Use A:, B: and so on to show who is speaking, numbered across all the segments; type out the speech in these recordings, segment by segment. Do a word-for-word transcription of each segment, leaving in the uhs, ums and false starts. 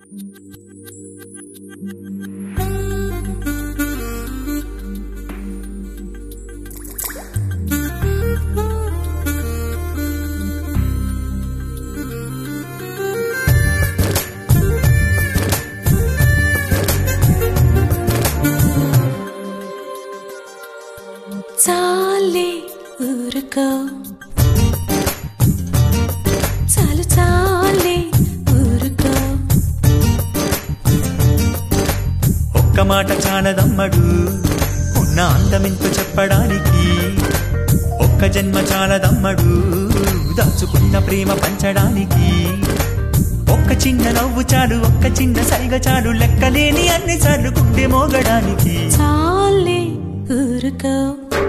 A: చాలే ఊరుకో చాలు చాలే ఊరుకో
B: ఒక్క మాట చాలదమ్మడు ఉన్న అందమెంతో చెప్పడానికి ఒక్క జన్మ చాలదమ్మడు దాచుకున్న ప్రేమ పంచడానికి ఒక్క చిన్న నవ్వు చాలు ఒక్క చిన్న సైగ చాలు లెక్కలేని అన్ని సార్లు గుండె మోగడానికి
A: చాలే ఊరుకో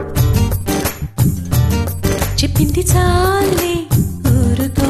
A: చెప్పింది చాలే ఊరుకో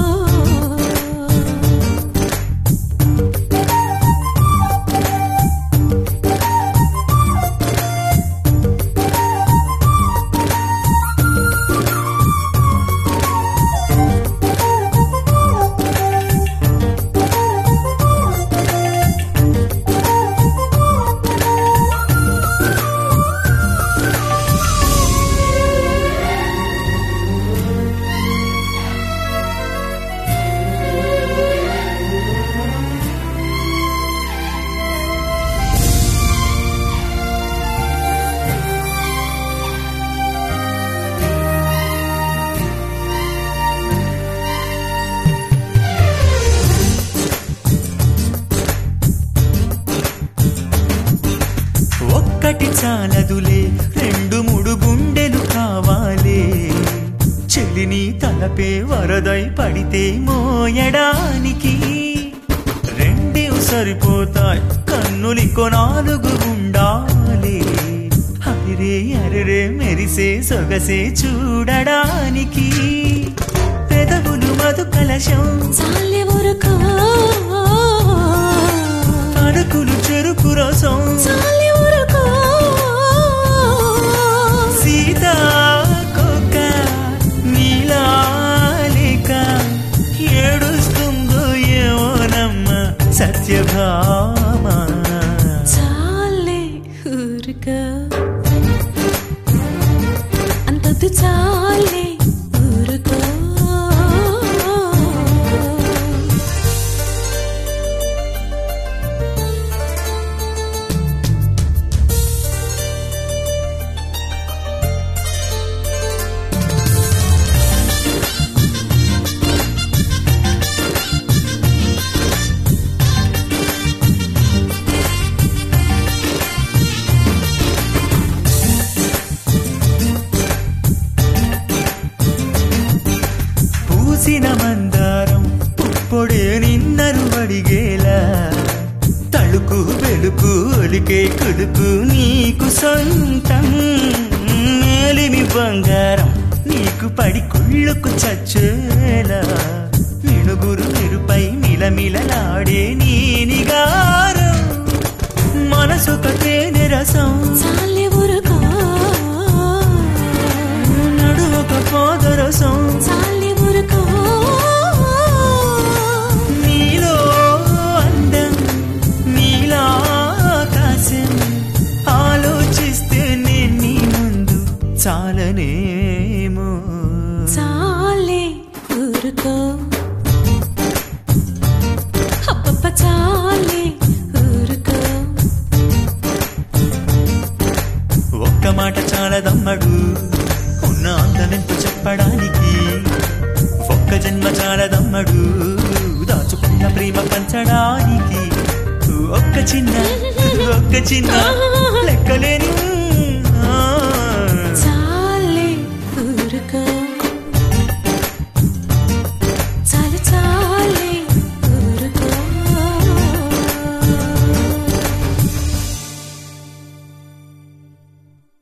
A: ఒక్కటి చాలదులే రెండు మూడు గుండెలు కావాలే చెల్లిని తలపే వరదై పడితే మోయడానికి రెండే సరిపోతాయి కన్నులికో నాలుగు ఉండాలి అరిరే అరిరే మెరిసే సొగసే చూడడానికి పెదవులు మధు కలశం చాలే ఊరుకో
B: అడుగులు చెరుకు రసం
A: చాలే ఊరుకో
B: సీతా కోక నీలాలిక ఏడుస్తుందో ఏమోనమ్మ సత్యభామ
A: చాలే ఊరుకో అంతొద్దు చాలే ఊరుకో పూసిన మందారం పుప్పొడే నిన్నరు అడిగేలా తళుకు వెలుకు ఒలికే కులుకు నీకు సొంతం మేలిమి బంగారం నీకు పడి కుళ్ళుకు చచ్చేలా మిణుగురు మెరుపై మిలమిలలాడే నీ నిగారం మనసొక తేనె రసం చాలే ఊరుకో
B: నడు ఒక పోదరసం
A: చాలే ఊరుకో
B: నీలో అందం నీలాకాశం ఆలోచిస్తే నేను నీ ముందు చాలనేమో
A: చాలే ఊరుకో అబ్బబ్బ చాలే ఊరుకో
B: ఒక్క మాట చాలదమ్మడు ఉన్న అందమెంతో చెప్పడానికి ఒక్క జన్మ చాలదమ్మడు దాచుకున్న ప్రేమ పంచడానికి ఒక్క చిన్న ఒక్క చిన్న లెక్కలేని